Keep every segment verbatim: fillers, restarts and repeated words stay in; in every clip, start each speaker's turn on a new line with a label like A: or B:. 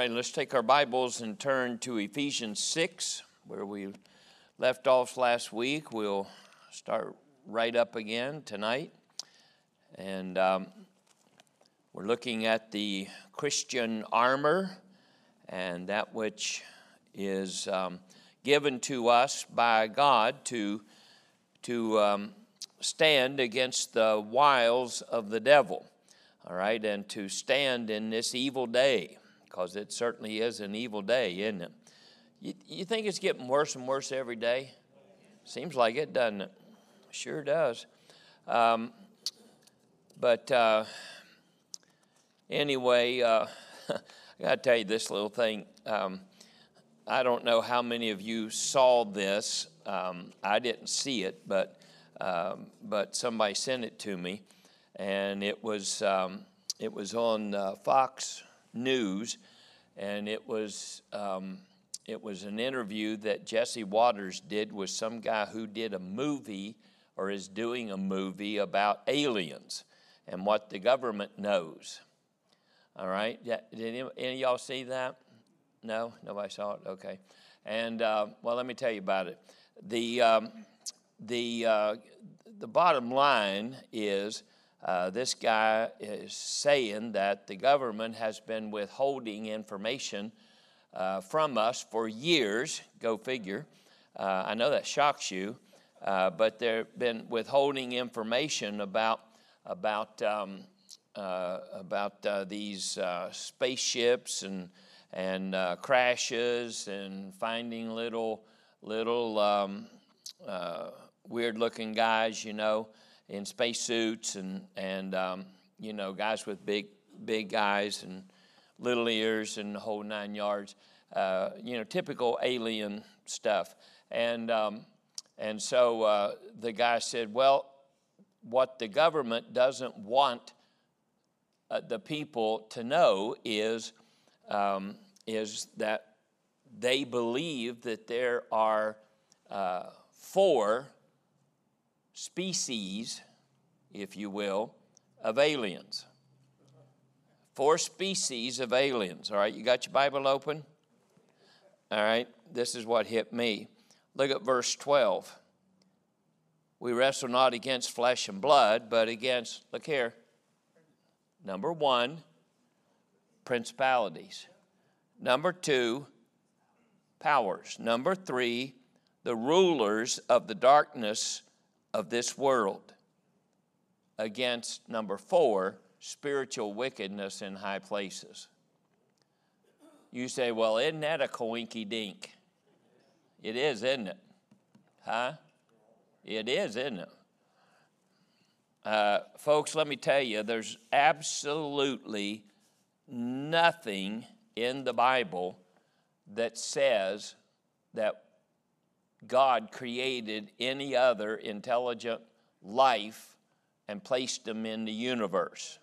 A: right, let's take our Bibles and turn to Ephesians six, where we left off last week. We'll start right up again tonight. And um, we're looking at the Christian armor and that which is um, given to us by God to, to um, stand against the wiles of the devil. All right, and to stand in this evil day, because it certainly is an evil day, isn't it? You, you think it's getting worse and worse every day? Seems like it, doesn't it? Sure does. Um, but uh, anyway, uh, I got to tell you this little thing. Um, I don't know how many of you saw this. Um, I didn't see it, but um, but somebody sent it to me. And it was um, it was on uh, Fox News, and it was um, it was an interview that Jesse Waters did with some guy who did a movie or is doing a movie about aliens and what the government knows. All right, yeah, did any, any of y'all see that? No, nobody saw it. Okay, and uh, well, let me tell you about it. The um, the uh, the bottom line is. Uh, this guy is saying that the government has been withholding information uh, from us for years. Go figure. Uh, I know that shocks you, uh, but they've been withholding information about about um, uh, about uh, these uh, spaceships and and uh, crashes and finding little little um, uh, weird-looking guys, you know, in spacesuits and and um, you know, guys with big big eyes and little ears and the whole nine yards, uh, you know, typical alien stuff. And um, and so uh, the guy said, well, what the government doesn't want uh, the people to know is um, is that they believe that there are uh, four species, if you will, of aliens. Four species of aliens. All right, you got your Bible open? All right, this is what hit me. Look at verse twelve. We wrestle not against flesh and blood, but against, look here, number one, principalities. Number two, powers. Number three, the rulers of the darkness of this world, against, number four, spiritual wickedness in high places. You say, well, isn't that a coinky-dink? It is, isn't it? Huh? It is, isn't it? Uh, folks, let me tell you, there's absolutely nothing in the Bible that says that God created any other intelligent life and placed them in the universe.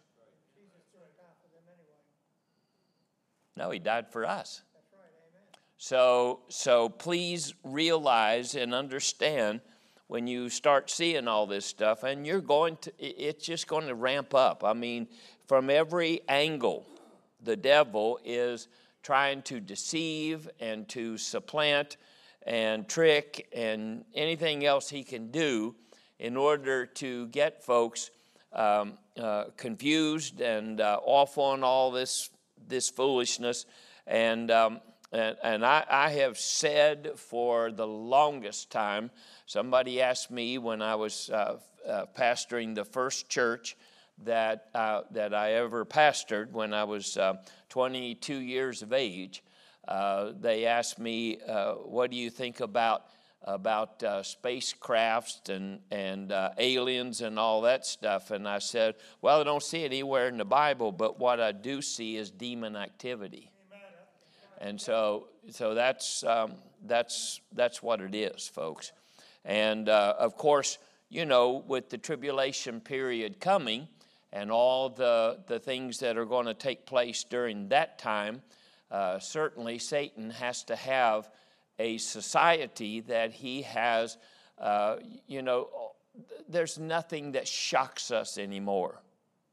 A: No, he died for us. So, so please realize and understand when you start seeing all this stuff, and you're going to, it's just going to ramp up. I mean, from every angle, the devil is trying to deceive and to supplant and trick and anything else he can do in order to get folks um, uh, confused and uh, off on all this this foolishness. And um, and, and I, I have said for the longest time, somebody asked me when I was uh, uh, pastoring the first church that uh, that I ever pastored when I was uh, twenty-two years of age. Uh, they asked me, uh, what do you think about about uh, spacecrafts and, and uh, aliens and all that stuff? And I said, well, I don't see it anywhere in the Bible, but what I do see is demon activity. Amen. And so so that's, um, that's, that's what it is, folks. And, uh, of course, you know, with the tribulation period coming and all the, the things that are going to take place during that time, Uh, certainly Satan has to have a society that he has, uh, you know, there's nothing that shocks us anymore.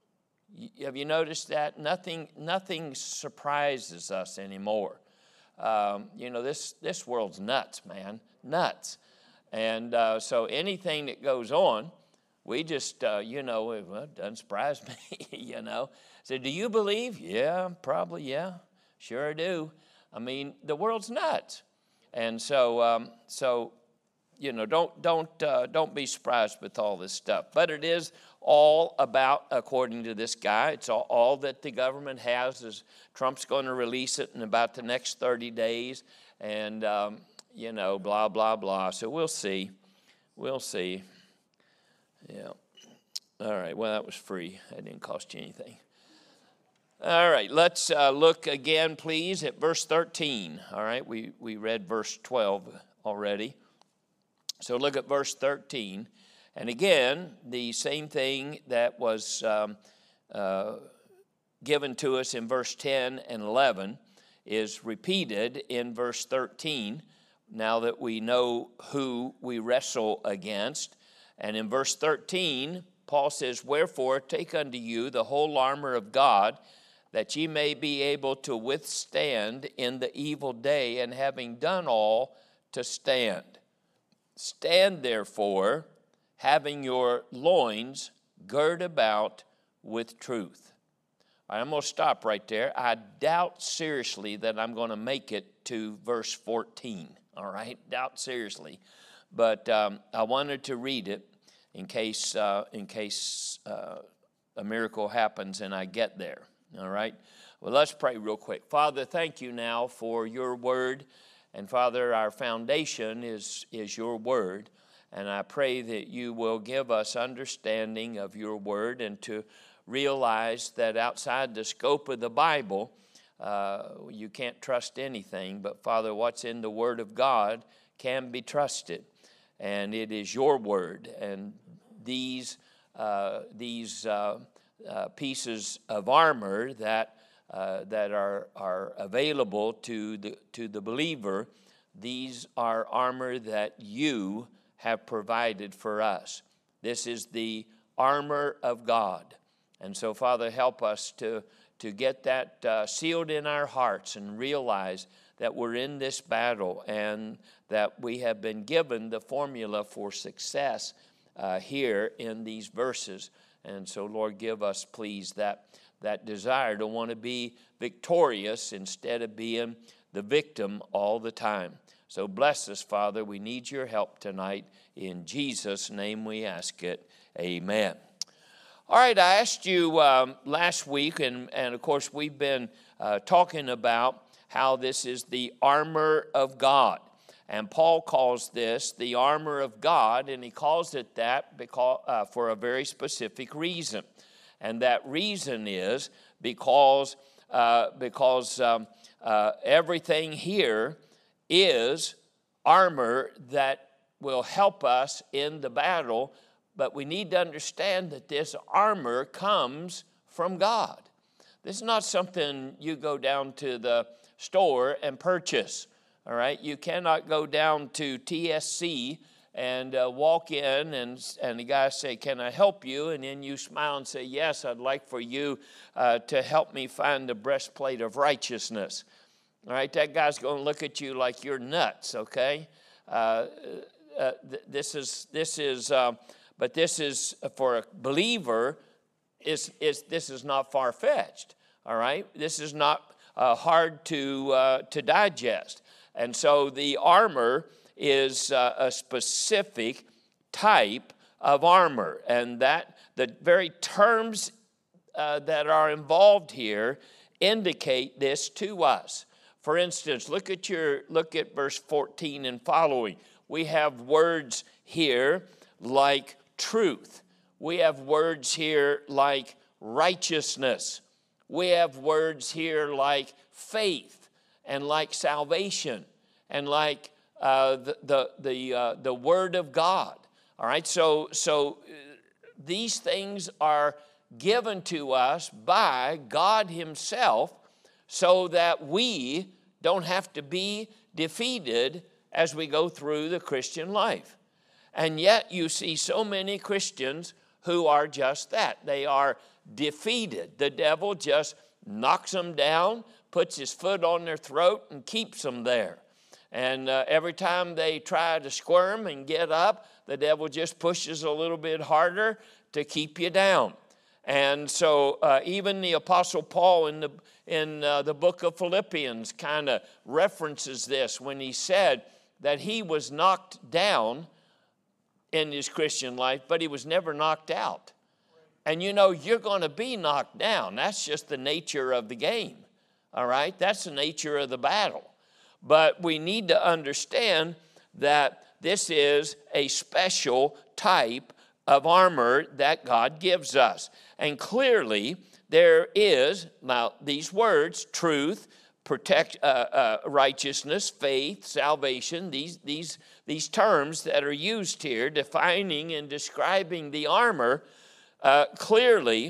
A: Have you noticed that? Nothing, nothing surprises us anymore. Um, you know, this, this world's nuts, man, nuts. And uh, so anything that goes on, we just, uh, you know, well, it doesn't surprise me, you know. So do you believe? Yeah, probably, yeah, sure I do. I mean, the world's nuts. And so, um, so you know, don't, don't, uh, don't be surprised with all this stuff. But it is all about, according to this guy, it's all, all that the government has is Trump's going to release it in about the next thirty days. And, um, you know, blah, blah, blah. So we'll see. We'll see. Yeah. All right. Well, that was free. That didn't cost you anything. All right. Let's uh, look again, please, at verse thirteen. All right. We, we read verse twelve already. So look at verse thirteen. And again, the same thing that was um, uh, given to us in verse ten and eleven is repeated in verse thirteen, now that we know who we wrestle against. And in verse thirteen, Paul says, "Wherefore take unto you the whole armor of God, that ye may be able to withstand in the evil day, and having done all, to stand. Stand therefore, having your loins girt about with truth." All right, I'm going to stop right there. I doubt seriously that I'm going to make it to verse fourteen. All right, doubt seriously. But um, I wanted to read it in case, uh, in case uh, a miracle happens and I get there. All right. Well, let's pray real quick. Father, thank you now for your word. And Father, our foundation is, is your word. And I pray that you will give us understanding of your word and to realize that outside the scope of the Bible, uh, you can't trust anything. But Father, what's in the word of God can be trusted. And it is your word. And these, uh, these uh, uh, pieces of armor that Uh, that are, are available to the, to the believer, these are armor that you have provided for us. This is the armor of God. And so, Father, help us to, to get that uh, sealed in our hearts and realize that we're in this battle and that we have been given the formula for success uh, here in these verses. And so, Lord, give us, please, that that desire to want to be victorious instead of being the victim all the time. So bless us, Father. We need your help tonight. In Jesus' name we ask it. Amen. All right, I asked you um, last week, and, and of course we've been uh, talking about how this is the armor of God. And Paul calls this the armor of God, and he calls it that because, uh, for a very specific reason. And that reason is because, uh, because um, uh, everything here is armor that will help us in the battle. But we need to understand that this armor comes from God. This is not something you go down to the store and purchase. All right, you cannot go down to T S C and uh, walk in and, and the guy say, "Can I help you?" And then you smile and say, "Yes, I'd like for you uh, to help me find the breastplate of righteousness." All right, that guy's going to look at you like you're nuts, okay? Uh, uh, th- this is, this is uh, but this is, for a believer, is, is, this is not far-fetched, all right? This is not uh, hard to, uh, to digest. And so the armor is uh, a specific type of armor, and that the very terms uh, that are involved here indicate this to us. For instance, look at your look at verse fourteen and following. We have words here like truth. We have words here like righteousness. We have words here like faith and like salvation and like Uh, the the the, uh, the Word of God. All right, so so these things are given to us by God Himself, so that we don't have to be defeated as we go through the Christian life. And yet, you see so many Christians who are just that. They are defeated. The devil just knocks them down, puts his foot on their throat, and keeps them there. And uh, every time they try to squirm and get up, the devil just pushes a little bit harder to keep you down. And so uh, even the Apostle Paul in the, in uh, the book of Philippians kind of references this when he said that he was knocked down in his Christian life, but he was never knocked out. And you know, you're going to be knocked down. That's just the nature of the game, all right? That's the nature of the battle. But we need to understand that this is a special type of armor that God gives us. And clearly, there is, now these words, truth, protect, uh, uh, righteousness, faith, salvation, these, these, these terms that are used here, defining and describing the armor, uh, clearly,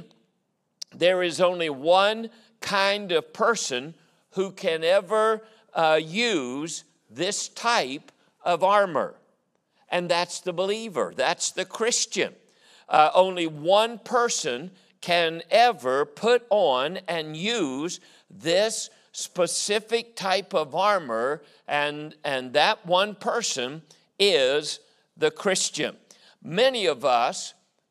A: there is only one kind of person who can ever uh, use this type of armor. And that's the believer. That's the Christian. Uh, only one person can ever put on and use this specific type of armor, and, and that one person is the Christian. Many of us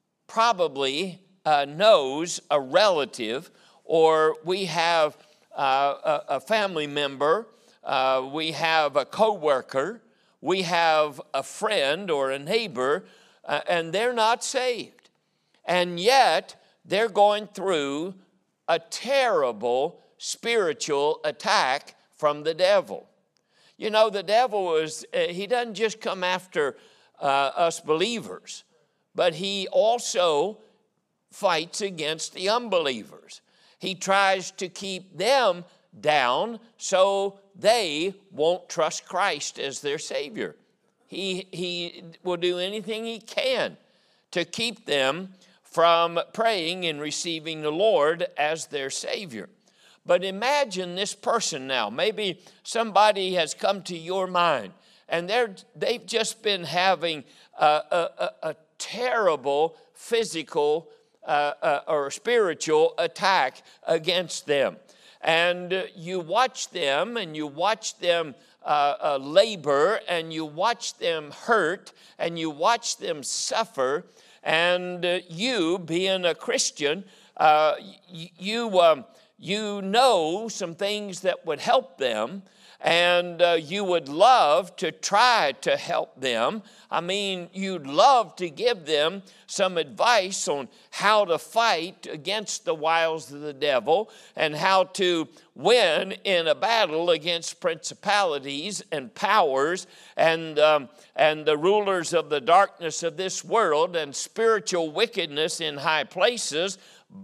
A: probably uh, knows a relative, or we have uh, a, a family member, uh, we have a coworker, we have a friend or a neighbor, uh, and they're not saved. And yet, they're going through a terrible spiritual attack from the devil. You know, the devil is, uh, he doesn't just come after uh, us believers, but he also fights against the unbelievers. He tries to keep them down so they won't trust Christ as their Savior. He, he will do anything he can to keep them from praying and receiving the Lord as their Savior. But imagine this person now. Maybe somebody has come to your mind, and they're, they've just been having a, a, a terrible physical uh, uh, or spiritual attack against them. And uh, you watch them, and you watch them uh, uh, labor, and you watch them hurt, and you watch them suffer. And uh, you, being a Christian, uh, y- you, um, you know some things that would help them, and uh, you would love to try to help them. I mean, you'd love to give them some advice on how to fight against the wiles of the devil and how to win in a battle against principalities and powers and, um, and the rulers of the darkness of this world and spiritual wickedness in high places,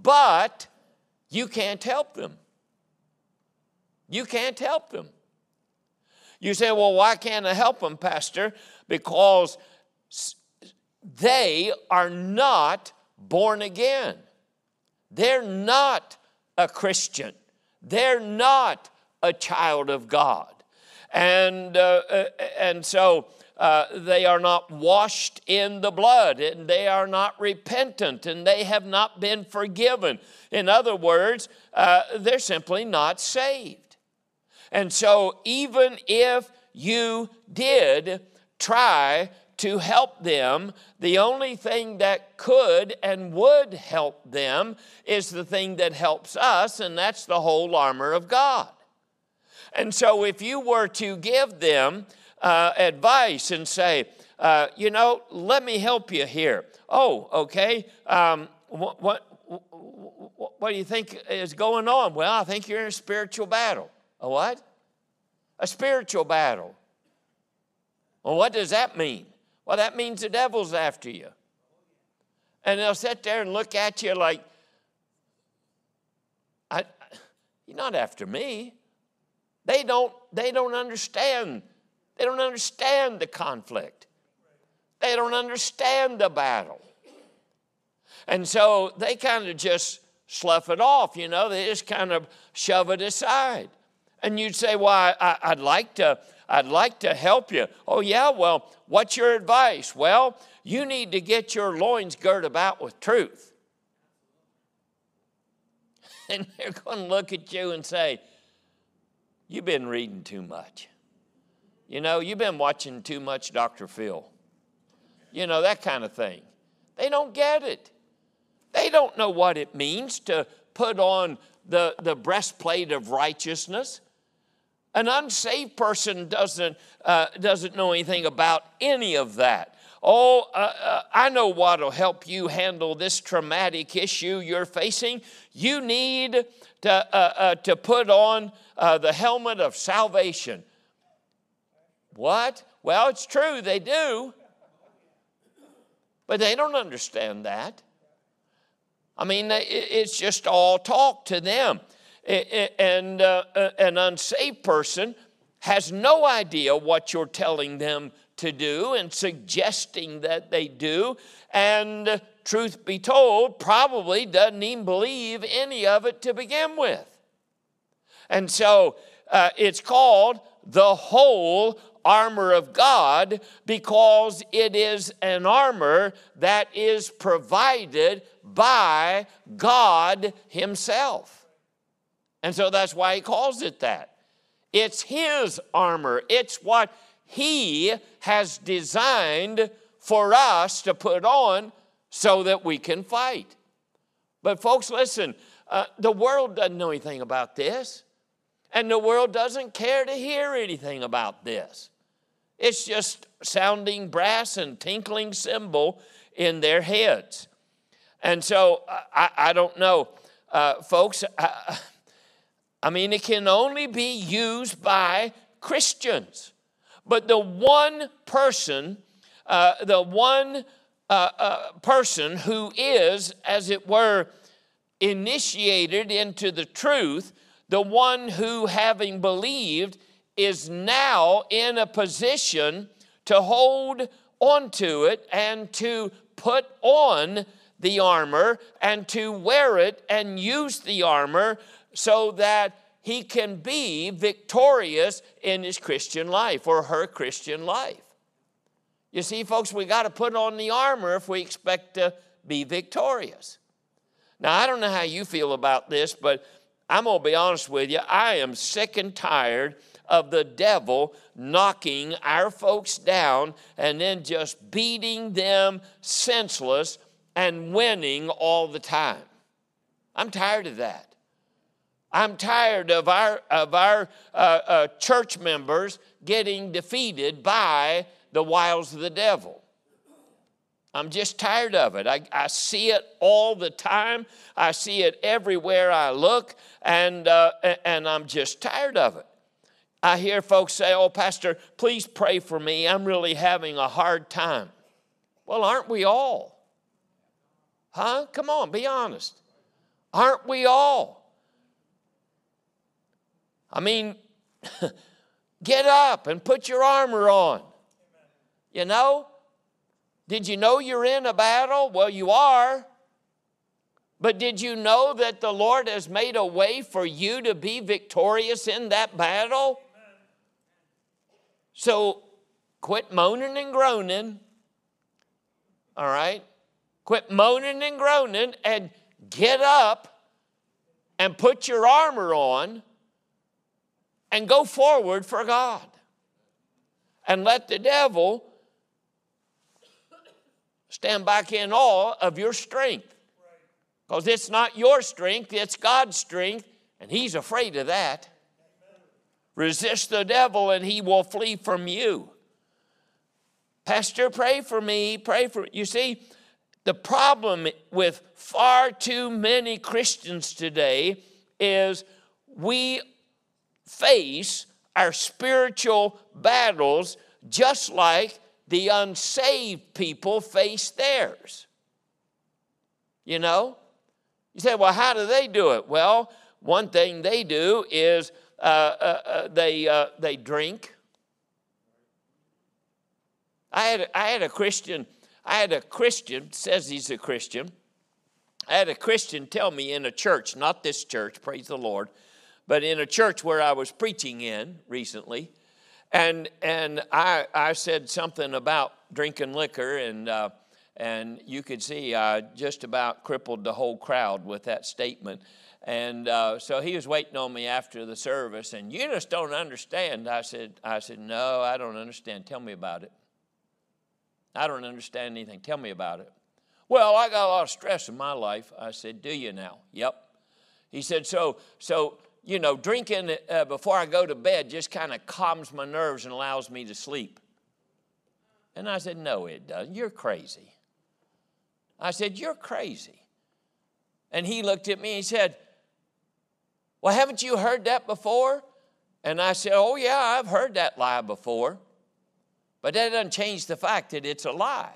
A: but you can't help them. You can't help them. You say, well, why can't I help them, Pastor? Because they are not born again. They're not a Christian. They're not a child of God. And, uh, and so uh, they are not washed in the blood, and they are not repentant, and they have not been forgiven. In other words, uh, they're simply not saved. And so even if you did try to help them, the only thing that could and would help them is the thing that helps us, and that's the whole armor of God. And so if you were to give them uh, advice and say, uh, you know, let me help you here. Oh, okay. Um, what, what, what do you think is going on? Well, I think you're in a spiritual battle. A what? A spiritual battle. Well, what does that mean? Well, that means the devil's after you. And they'll sit there and look at you like, I, you're not after me. They don't, they don't understand. They don't understand the conflict. They don't understand the battle. And so they kind of just slough it off, you know. They just kind of shove it aside. And you'd say, well, I, I'd like to, I'd like to help you. Oh, yeah, well, what's your advice? Well, you need to get your loins girt about with truth. And they're going to look at you and say, you've been reading too much. You know, you've been watching too much Doctor Phil. You know, that kind of thing. They don't get it. They don't know what it means to put on the, the breastplate of righteousness. An unsaved person doesn't, uh, doesn't know anything about any of that. Oh, uh, uh, I know what will help you handle this traumatic issue you're facing. You need to, uh, uh, to put on uh, the helmet of salvation. What? Well, it's true, they do. But they don't understand that. I mean, it's just all talk to them. And uh, an unsaved person has no idea what you're telling them to do and suggesting that they do. And truth be told, probably doesn't even believe any of it to begin with. And so uh, it's called the whole armor of God because it is an armor that is provided by God himself. And so that's why he calls it that. It's his armor. It's what he has designed for us to put on so that we can fight. But folks, listen, uh, the world doesn't know anything about this. And the world doesn't care to hear anything about this. It's just sounding brass and tinkling cymbal in their heads. And so I, I don't know, uh, folks, I, I mean, it can only be used by Christians. But the one person, uh, the one uh, uh, person who is, as it were, initiated into the truth, the one who, having believed, is now in a position to hold onto it and to put on the armor and to wear it and use the armor so that he can be victorious in his Christian life or her Christian life. You see, folks, we got to put on the armor if we expect to be victorious. Now, I don't know how you feel about this, but I'm going to be honest with you. I am sick and tired of the devil knocking our folks down and then just beating them senseless and winning all the time. I'm tired of that. I'm tired of our, of our uh, uh, church members getting defeated by the wiles of the devil. I'm just tired of it. I, I see it all the time. I see it everywhere I look, and, uh, and I'm just tired of it. I hear folks say, oh, Pastor, please pray for me. I'm really having a hard time. Well, aren't we all? Huh? Come on, be honest. Aren't we all? I mean, get up and put your armor on. You know? Did you know you're in a battle? Well, you are. But did you know that the Lord has made a way for you to be victorious in that battle? So quit moaning and groaning, all right? Quit moaning and groaning and get up and put your armor on and go forward for God. And let the devil stand back in awe of your strength. Because it's not your strength, it's God's strength, and he's afraid of that. Resist the devil and he will flee from you. Pastor, pray for me, pray for... You see, the problem with far too many Christians today is we face our spiritual battles just like the unsaved people face theirs. You know? You say, well, how do they do it? Well, one thing they do is uh, uh, uh, they, uh, they drink. I had, a, I had a Christian, I had a Christian, says he's a Christian. I had a Christian tell me in a church, not this church, praise the Lord, but in a church where I was preaching in recently. And and I I said something about drinking liquor, and uh, And you could see I just about crippled the whole crowd with that statement. And uh, so he was waiting on me after the service, and you just don't understand. I said, I said, no, I don't understand. Tell me about it. I don't understand anything. Tell me about it. Well, I got a lot of stress in my life. I said, do you now? Yep. He said, so, so you know, drinking uh, before I go to bed just kind of calms my nerves and allows me to sleep. And I said, no, it doesn't. You're crazy. I said, you're crazy. And he looked at me and he said, well, haven't you heard that before? And I said, oh, yeah, I've heard that lie before. But that doesn't change the fact that it's a lie.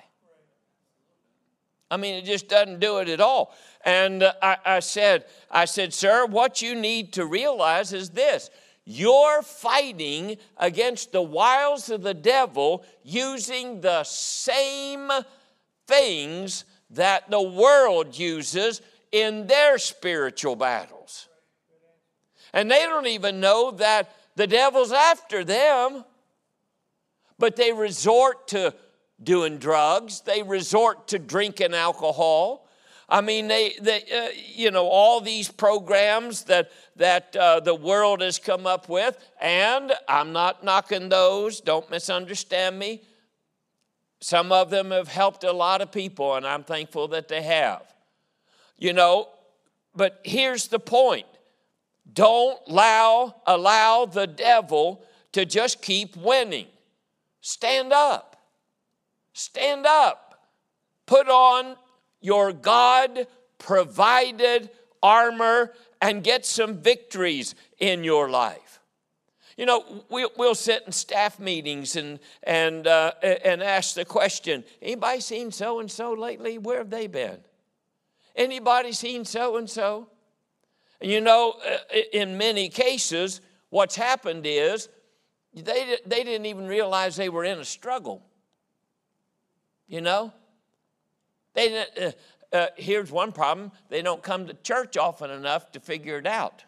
A: I mean, it just doesn't do it at all. And uh, I, I said, I said, sir, what you need to realize is this. You're fighting against the wiles of the devil using the same things that the world uses in their spiritual battles. And they don't even know that the devil's after them. But they resort to doing drugs. They resort to drinking alcohol. I mean, they, they uh, you know, all these programs that, that uh, the world has come up with. And I'm not knocking those. Don't misunderstand me. Some of them have helped a lot of people, and I'm thankful that they have. You know, but here's the point. Don't allow, allow the devil to just keep winning. Stand up. Stand up. Put on your God-provided armor and get some victories in your life. You know, we'll, we'll sit in staff meetings and, and, uh, and ask the question, anybody seen so-and-so lately? Where have they been? Anybody seen so-and-so? You know, in many cases, what's happened is they, they didn't even realize they were in a struggle. You know? They didn't, uh, uh, here's one problem. They don't come to church often enough to figure it out.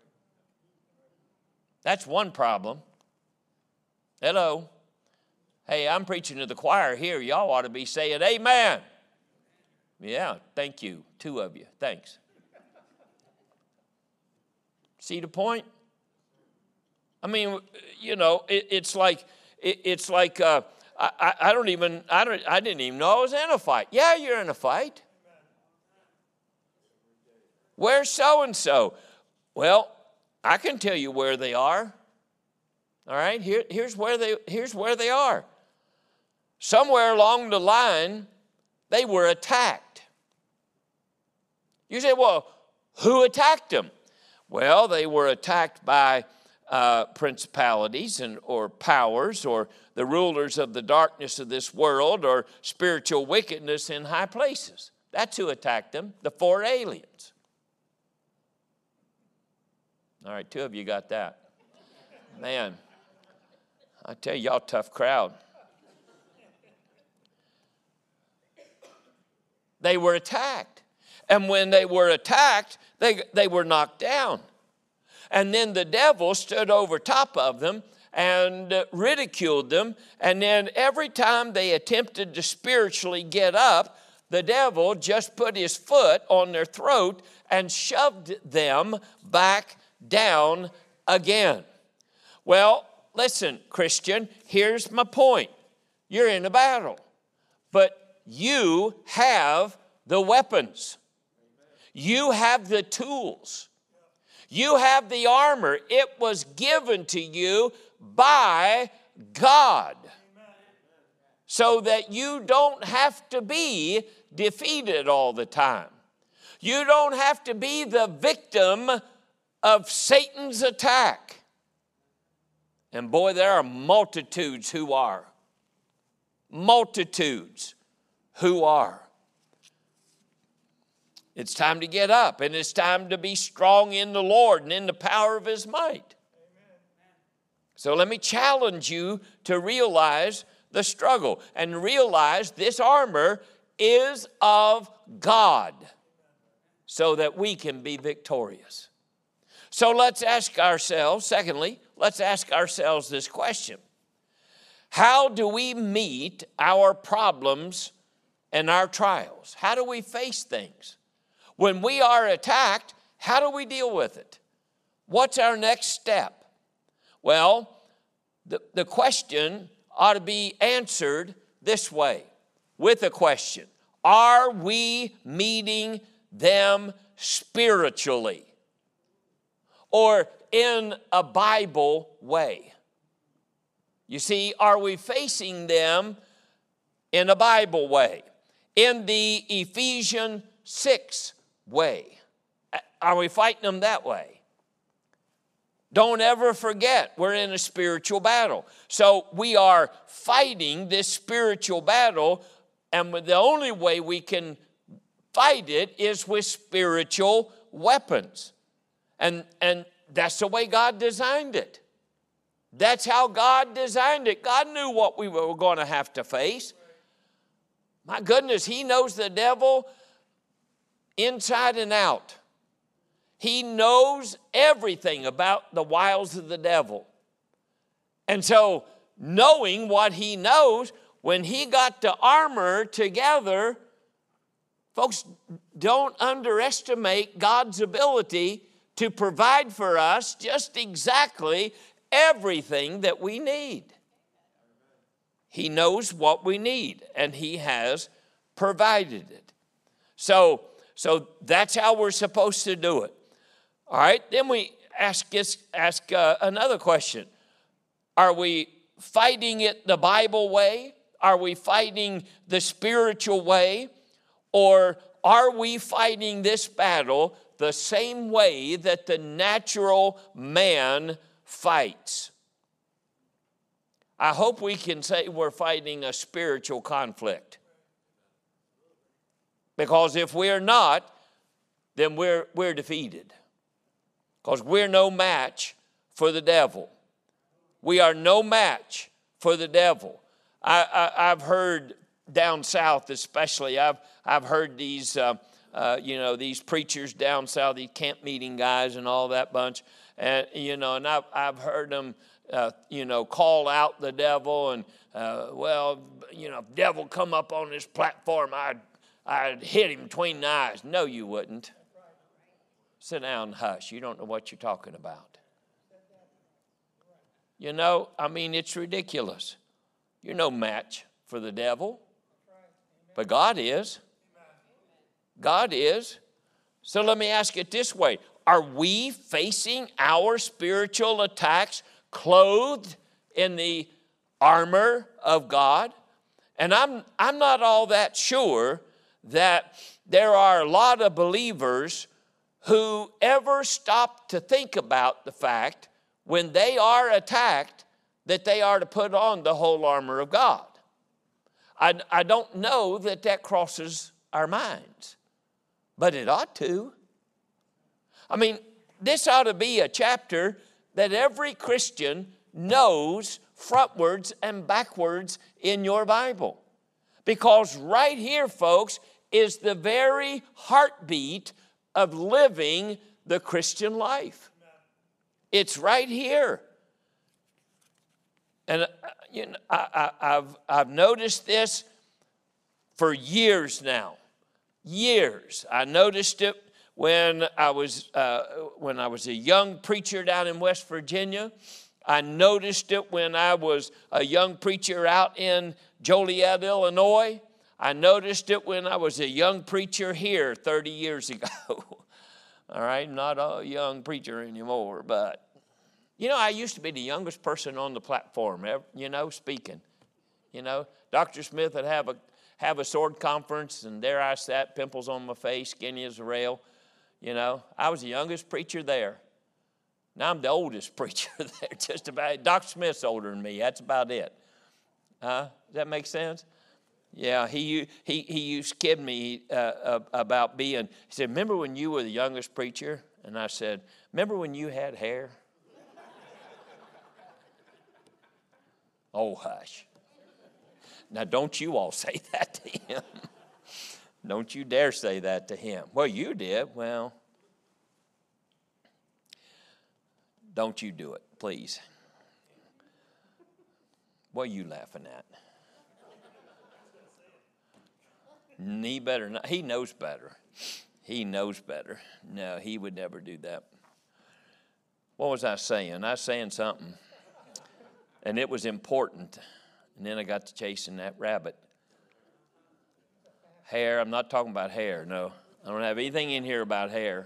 A: That's one problem. Hello. Hey, I'm preaching to the choir here. Y'all ought to be saying amen. Yeah, thank you. Two of you. Thanks. See the point? I mean, you know, it, it's like, it, it's like uh, I, I don't even, I, don't, I didn't even know I was in a fight. Yeah, you're in a fight. Where's so-and-so? Well, I can tell you where they are. All right, Here, here's, where they, here's where they are. Somewhere along the line, they were attacked. You say, well, who attacked them? Well, they were attacked by uh, principalities and or powers or the rulers of the darkness of this world or spiritual wickedness in high places. That's who attacked them, the four aliens. All right, two of you got that. Man, I tell you, y'all tough crowd. They were attacked. And when they were attacked, they, they were knocked down. And then the devil stood over top of them and ridiculed them. And then every time they attempted to spiritually get up, the devil just put his foot on their throat and shoved them back down again. Well, listen, Christian, here's my point. You're in a battle, but you have the weapons. You have the tools. You have the armor. It was given to you by God so that you don't have to be defeated all the time. You don't have to be the victim of Satan's attack. And boy, there are multitudes who are. Multitudes who are. It's time to get up, and it's time to be strong in the Lord and in the power of His might. Amen. So let me challenge you to realize the struggle and realize this armor is of God so that we can be victorious. So let's ask ourselves, secondly, let's ask ourselves this question. How do we meet our problems and our trials? How do we face things? When we are attacked, how do we deal with it? What's our next step? Well, the, the question ought to be answered this way, with a question. Are we meeting them spiritually or in a Bible way? You see, are we facing them in a Bible way? In the Ephesians six way? Are we fighting them that way? Don't ever forget, we're in a spiritual battle. So we are fighting this spiritual battle, and the only way we can fight it is with spiritual weapons. And, and that's the way God designed it. That's how God designed it. God knew what we were going to have to face. My goodness, He knows the devil inside and out. He knows everything about the wiles of the devil. And so, knowing what He knows, when He got the armor together, folks, don't underestimate God's ability to provide for us just exactly everything that we need. He knows what we need, and He has provided it. So, so that's how we're supposed to do it. All right, then we ask, ask uh, another question. Are we fighting it the Bible way? Are we fighting the spiritual way? Or are we fighting this battle the same way that the natural man fights? I hope we can say we're fighting a spiritual conflict. Because if we're not, then we're, we're defeated. Because we're no match for the devil. We are no match for the devil. I, I, I've heard down south especially, I've, I've heard these, uh, uh, you know, these preachers down south, these camp meeting guys and all that bunch. And, you know, and I've, I've heard them, uh, you know, call out the devil and, uh, well, you know, if devil come up on this platform, I'd, I'd hit him between the eyes. No, you wouldn't. Sit down and hush. You don't know what you're talking about. You know, I mean, it's ridiculous. You're no match for the devil. But God is. God is. So let me ask it this way. Are we facing our spiritual attacks clothed in the armor of God? And I'm, I'm not all that sure that there are a lot of believers who ever stop to think about the fact when they are attacked that they are to put on the whole armor of God. I, I don't know that that crosses our minds, but it ought to. I mean, this ought to be a chapter that every Christian knows frontwards and backwards in your Bible. Because right here, folks, is the very heartbeat of living the Christian life. It's right here. And uh, you know, I, I, I've, I've noticed this for years now. Years. I noticed it when I was uh, when I was a young preacher down in West Virginia. I noticed it when I was a young preacher out in Joliet, Illinois. I noticed it when I was a young preacher here thirty years ago. All right, not a young preacher anymore, but, you know, I used to be the youngest person on the platform, you know, speaking. You know, Doctor Smith would have a, have a sword conference, and there I sat, pimples on my face, skinny as a rail. You know, I was the youngest preacher there. Now I'm the oldest preacher there, just about. Doctor Smith's older than me, that's about it. Uh, does that make sense? Yeah, he he he used to kid me uh, about being, he said, remember when you were the youngest preacher? And I said, remember when you had hair? Oh, hush. Now, don't you all say that to him. Don't you dare say that to him. Well, you did. Well, don't you do it, please. What are you laughing at? He better not. He knows better. He knows better. No, he would never do that. What was I saying? I was saying something, and it was important. And then I got to chasing that rabbit. Hair. I'm not talking about hair. No, I don't have anything in here about hair.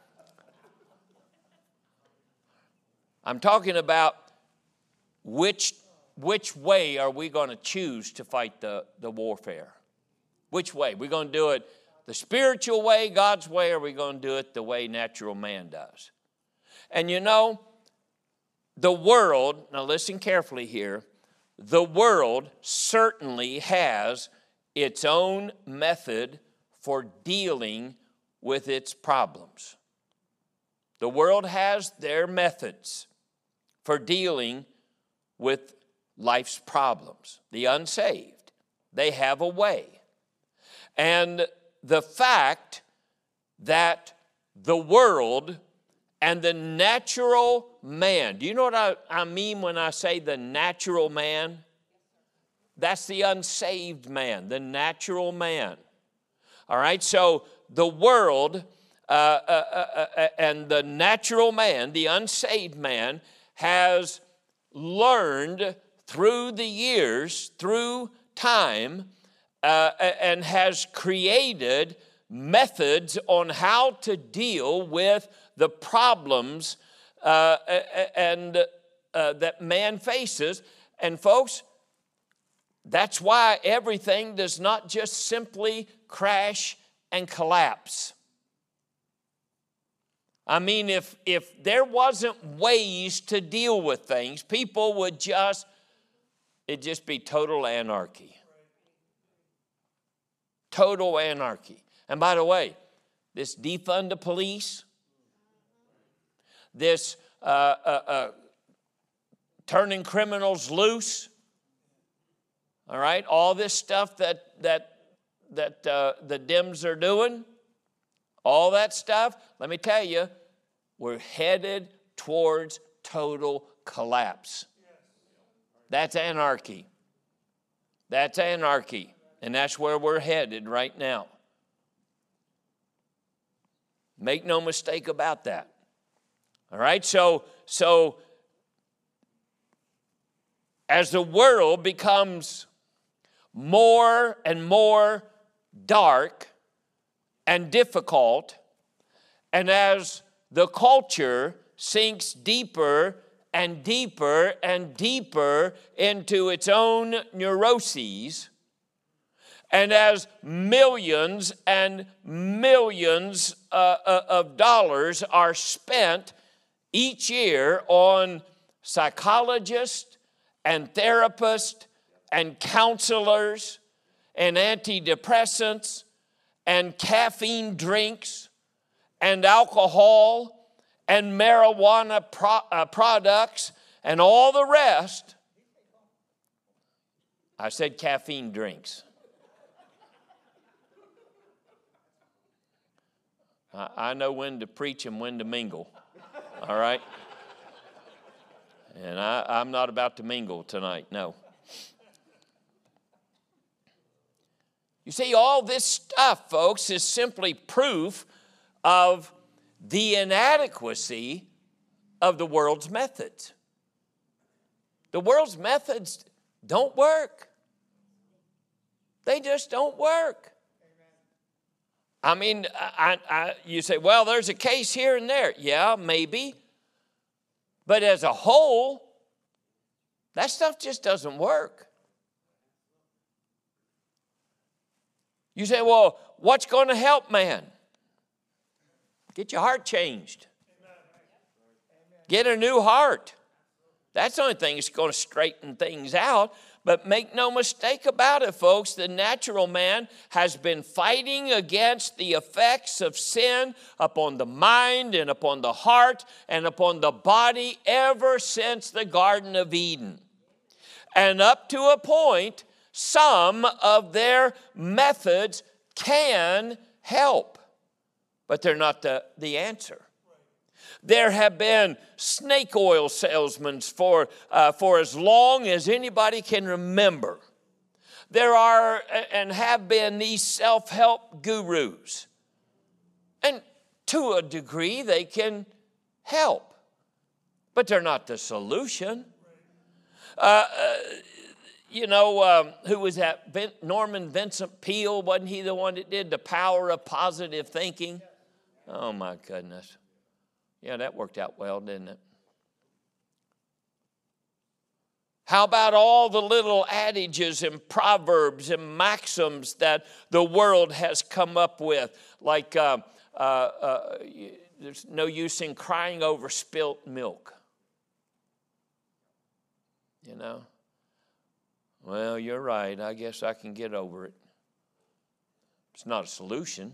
A: I'm talking about which which way are we going to choose to fight the, the warfare? Which way? We're going to do it the spiritual way, God's way, or are we going to do it the way natural man does? And you know, the world, now listen carefully here, the world certainly has its own method for dealing with its problems. The world has their methods for dealing with life's problems. The unsaved, they have a way. And the fact that the world and the natural man, do you know what I, I mean when I say the natural man? That's the unsaved man, the natural man. All right, so the world uh, uh, uh, uh, and the natural man, the unsaved man, has learned through the years, through time, uh, and has created methods on how to deal with the problems uh, and uh, that man faces. And folks, that's why everything does not just simply crash and collapse. I mean, if, if there wasn't ways to deal with things, people would just, it'd just be total anarchy. Total anarchy. And by the way, this defund the police, this uh, uh, uh, turning criminals loose, all right, all this stuff that that that uh, the Dems are doing, all that stuff, let me tell you, we're headed towards total collapse. That's anarchy. That's anarchy. And that's where we're headed right now. Make no mistake about that. All right, so, so as the world becomes more and more dark and difficult, and as the culture sinks deeper and deeper and deeper into its own neuroses, and as millions and millions uh, uh, of dollars are spent each year on psychologists and therapists and counselors and antidepressants and caffeine drinks and alcohol and marijuana pro- uh, products and all the rest. I said caffeine drinks. I, I know when to preach and when to mingle, all right? And I, I'm not about to mingle tonight, no. You see, all this stuff, folks, is simply proof of the inadequacy of the world's methods. The world's methods don't work. They just don't work. I mean, I, I, you say, well, there's a case here and there. Yeah, maybe. But as a whole, that stuff just doesn't work. You say, well, what's going to help man? Get your heart changed. Get a new heart. That's the only thing that's going to straighten things out. But make no mistake about it, folks, the natural man has been fighting against the effects of sin upon the mind and upon the heart and upon the body ever since the Garden of Eden. And up to a point, some of their methods can help, but they're not the, the answer. There have been snake oil salesmen for, uh, for as long as anybody can remember. there are and have been these self-help gurus. And to a degree, they can help, but they're not the solution. Uh, uh, you know, um, who was that? Vin- Norman Vincent Peale, wasn't he the one that did The Power of Positive Thinking? Oh, my goodness. Yeah, that worked out well, didn't it? How about all the little adages and proverbs and maxims that the world has come up with? Like, uh, uh, uh, there's no use in crying over spilt milk. You know? Well, you're right. I guess I can get over it. It's not a solution.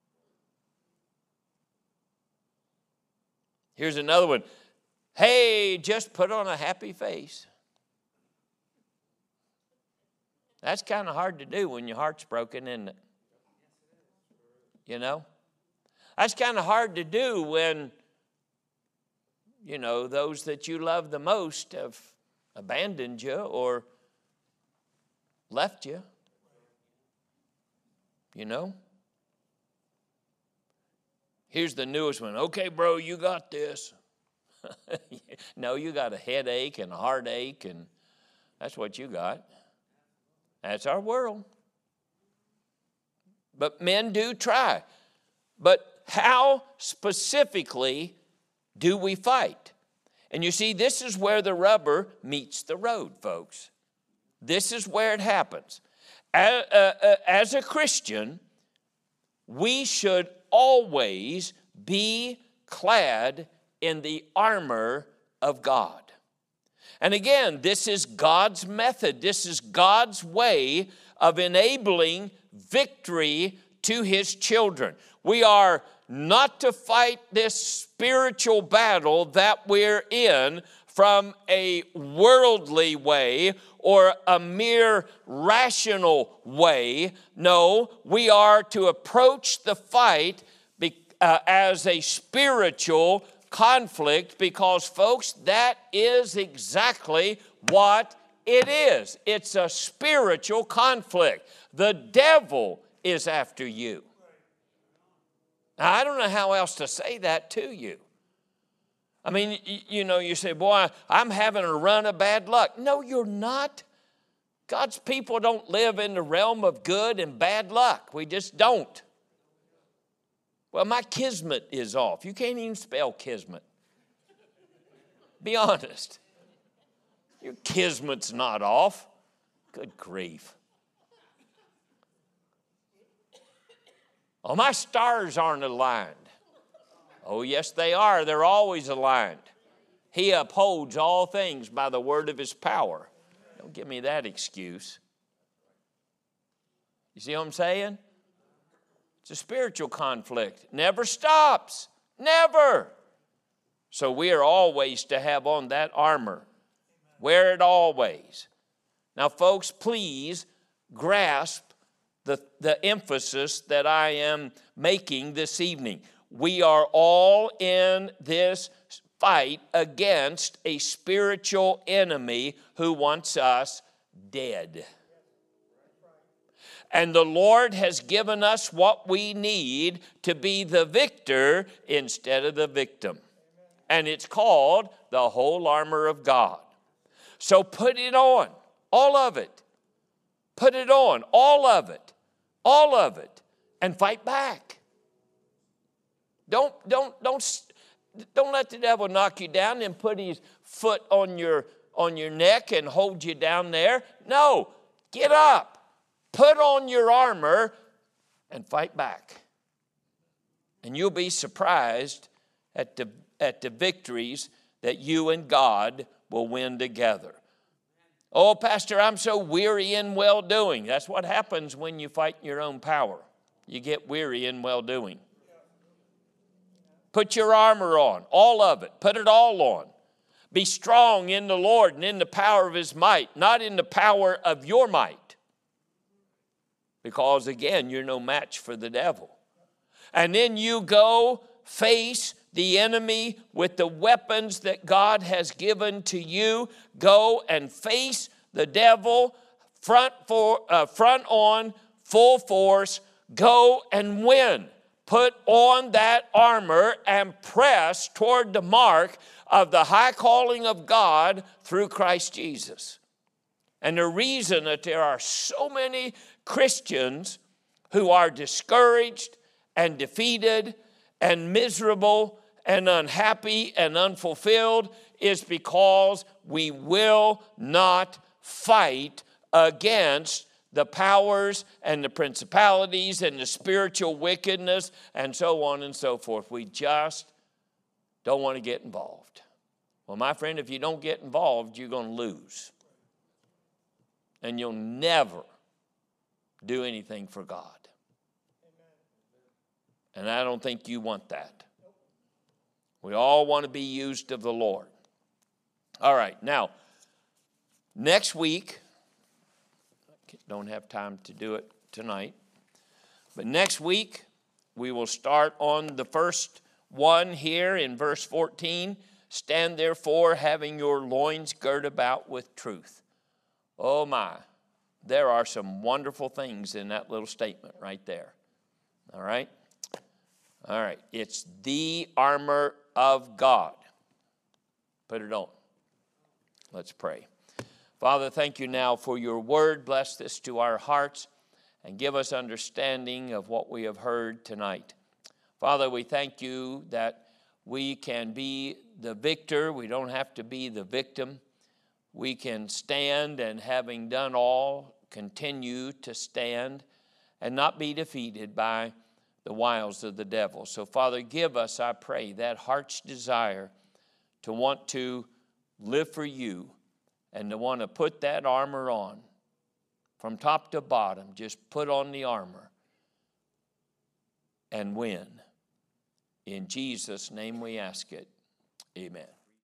A: Here's another one. Hey, just put on a happy face. That's kind of hard to do when your heart's broken, isn't it? You know? That's kind of hard to do when, you know, those that you love the most have abandoned you or left you. You know? Here's the newest one. Okay, bro, you got this. No, you got a headache and a heartache, and that's what you got. That's our world. But men do try. But how specifically do we fight? And you see, this is where the rubber meets the road, folks. This is where it happens. As a Christian, we should always be clad in the armor of God. And again, this is God's method. This is God's way of enabling victory to His children. We are not to fight this spiritual battle that we're in from a worldly way or a mere rational way. No, we are to approach the fight be, uh, as a spiritual conflict, because, folks, that is exactly what it is. It's a spiritual conflict. The devil is after you. Now, I don't know how else to say that to you. I mean, you know, you say, boy, I'm having a run of bad luck. No, you're not. God's people don't live in the realm of good and bad luck. We just don't. Well, my kismet is off. You can't even spell kismet. Be honest. Your kismet's not off. Good grief. Oh, my stars aren't aligned. Oh, yes, they are. They're always aligned. He upholds all things by the word of His power. Don't give me that excuse. You see what I'm saying? It's a spiritual conflict. Never stops. Never. So we are always to have on that armor. Wear it always. Now, folks, please grasp the, the emphasis that I am making this evening. We are all in this fight against a spiritual enemy who wants us dead. And the Lord has given us what we need to be the victor instead of the victim. And it's called the whole armor of God. So put it on, all of it. Put it on, all of it, all of it, and fight back. Don't, don't, don't, don't let the devil knock you down and put his foot on your, on your neck and hold you down there. No, get up. Put on your armor and fight back. And you'll be surprised at the, at the victories that you and God will win together. Oh, Pastor, I'm so weary in well-doing. That's what happens when you fight in your own power. You get weary in well-doing. Put your armor on, all of it. Put it all on. Be strong in the Lord and in the power of His might, not in the power of your might. Because, again, you're no match for the devil. And then you go face the enemy with the weapons that God has given to you. Go and face the devil front for uh, front on, full force, go and win. Put on that armor and press toward the mark of the high calling of God through Christ Jesus. And the reason that there are so many Christians who are discouraged and defeated and miserable and unhappy and unfulfilled is because we will not fight against the powers and the principalities and the spiritual wickedness and so on and so forth. We just don't want to get involved. Well, my friend, if you don't get involved, you're going to lose. And you'll never do anything for God. And I don't think you want that. We all want to be used of the Lord. All right, now, next week, don't have time to do it tonight. But next week, we will start on the first one here in verse fourteen. Stand therefore, having your loins girt about with truth. Oh my, there are some wonderful things in that little statement right there. All right? All right, it's the armor of God. Put it on. Let's pray. Father, thank you now for your word. Bless this to our hearts and give us understanding of what we have heard tonight. Father, we thank you that we can be the victor. We don't have to be the victim. We can stand and having done all, continue to stand and not be defeated by the wiles of the devil. So, Father, give us, I pray, that heart's desire to want to live for you and to want to put that armor on from top to bottom. Just put on the armor and win. In Jesus' name we ask it. Amen.